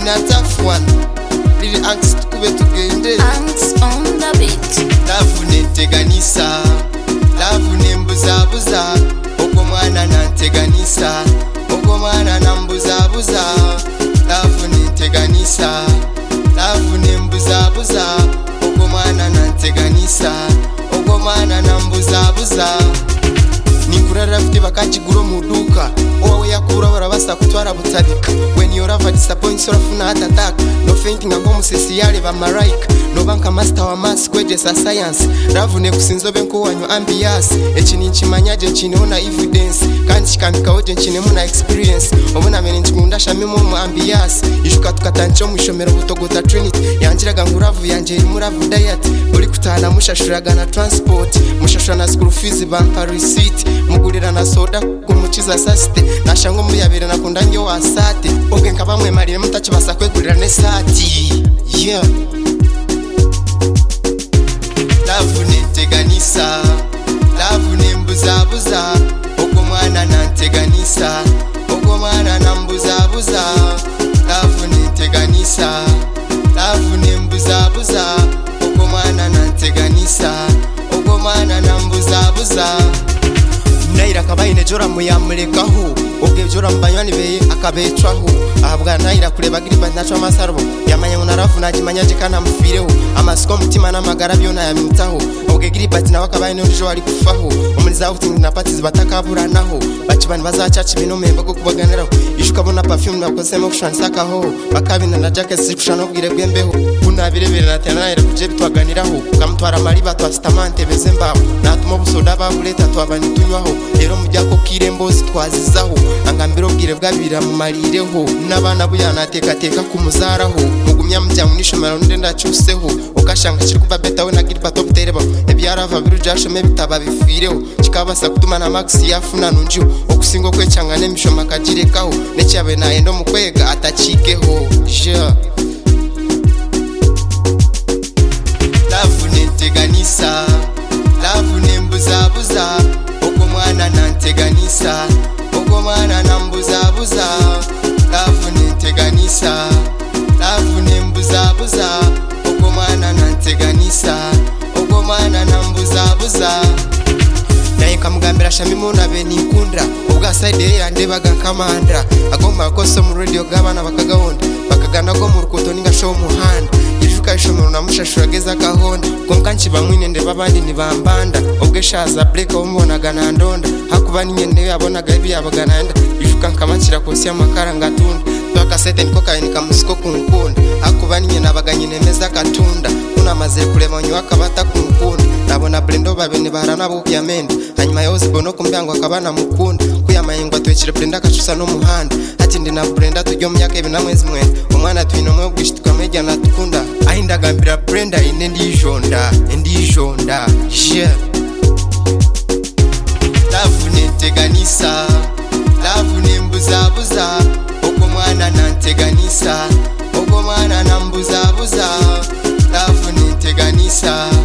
been a tough one. Really angst kube tugende. Angst on the beat. Love nenteganisa, love nembuzabuza. Oko mwana nanteganisa, oko mwana nambuzabuza. Love nenteganisa, love nembuzabuza. Oko mwana nanteganisa, oko mwana nambuzabuza. Nikurara fite bakachiguro muduka owe yakura barabasa kutwara butabika. When you have a disappoint sorafuna heart attack. No fainting ngo musesi yale ba malaika. No banka master wa mass kwegesa science. Ravune kusinzobe nko wanyu ambiance. Echini nchimanyaje nchiniona evidence. Kandi chikamika oje nchine muna experience. Obona mene nchikunda shamimo mu ambiance. Ishuka tukatancho mushomero butogota Trinity. Yanjiraga nguravu yanje muravu diet. Uri kutana mushashuraga na transport. Mushashura na school fees banka receipt. Mugurira na soda kumuchiza sasite. Nashango muri yabere nakunda nyo wasate. Oge nkabamwe marire mutachibasa kwegurira ne sati. Yeah. Love nenteganisa, love nembuzabuza. Oko mwana nanteganisa, oko mwana nambuzabuza. Love nenteganisa, love nembuzabuza. Oko mwana nanteganisa, oko mwana nambuzabuza. Naira kabaine jora muyamurekaho oge jora mbanywani beye akabecwaho ahabwa naira kureba giriba nacho amasarbo yamanye munarafu nagimanyaje kana mufireho amasiko mutima namagara byo nayamitaho oge giriba tina wakabaine ndijo ari kufaho umuriza utingi na parties batakaburanaho bachibani bazacaca ibintu membe go kubaganiraho ishuka bona perfume nakosemo kushansakaho bakabina na jacket sikushano bwire bwembeho kunabirebere na tenaira kuje bitwaganiraho kamutwara mari batwasitamante bezembaho natuma busoda babuleta twabani tunywaho rero mujyako kirembozi twazizaho angambiro bwire bwabira mu marireho nabana buyana teka kumuzaraho mugumya mujya munishomero ndenda cyuseho ukashanga kiri kuba beta we na giripa top tereba ebyarava biru jashome bitaba bifireho kikabasa kutuma na max yafuna nunji okusingo kwecanga nemishoma kagirekaho necyabe naye ndo mukwega atachikeho je love nenteganisa, love nembuzabuza. Oko mwana nanteganisa, oko mwana nambuzabuza. Love nenteganisa, love nembuzabuza. Oko mwana nanteganisa, oko mwana nambuzabuza. Naye kamugambira shamimo nabe nikunda ubwa side yande bagakamandra agomba koso mu radio gabana bakagahonda bakagana go mu rukuto ninga show muhanda ijuka ishomero namushashura geza gahonda konkanchi bamwine nde babandi nibambanda ubwe shaza break omubonaga na ndonda hakubani nyende yabonaga ibi yabagananda ijuka nkamakira kosi amakara ngatunda toka sete niko kayini kamusiko kunkunda hakubani nyene abaganye nemeza katunda kuna maze kurema nywaka batakunda nabona blendo babene barana bo yamende hanyuma yose bono kumbyango akabana mukunda kuyamayengo atwekire blenda kacusa no muhanda ati ndi na blenda tujyo myaka ibina mwezi mwe umwana twino mwe bwishituka meja natukunda ahinda gambira blenda ine ndijonda je love nenteganisa, love nembuzabuza. Oko mwana nanteganisa, oko mwana nambuzabuza. Love nenteganisa,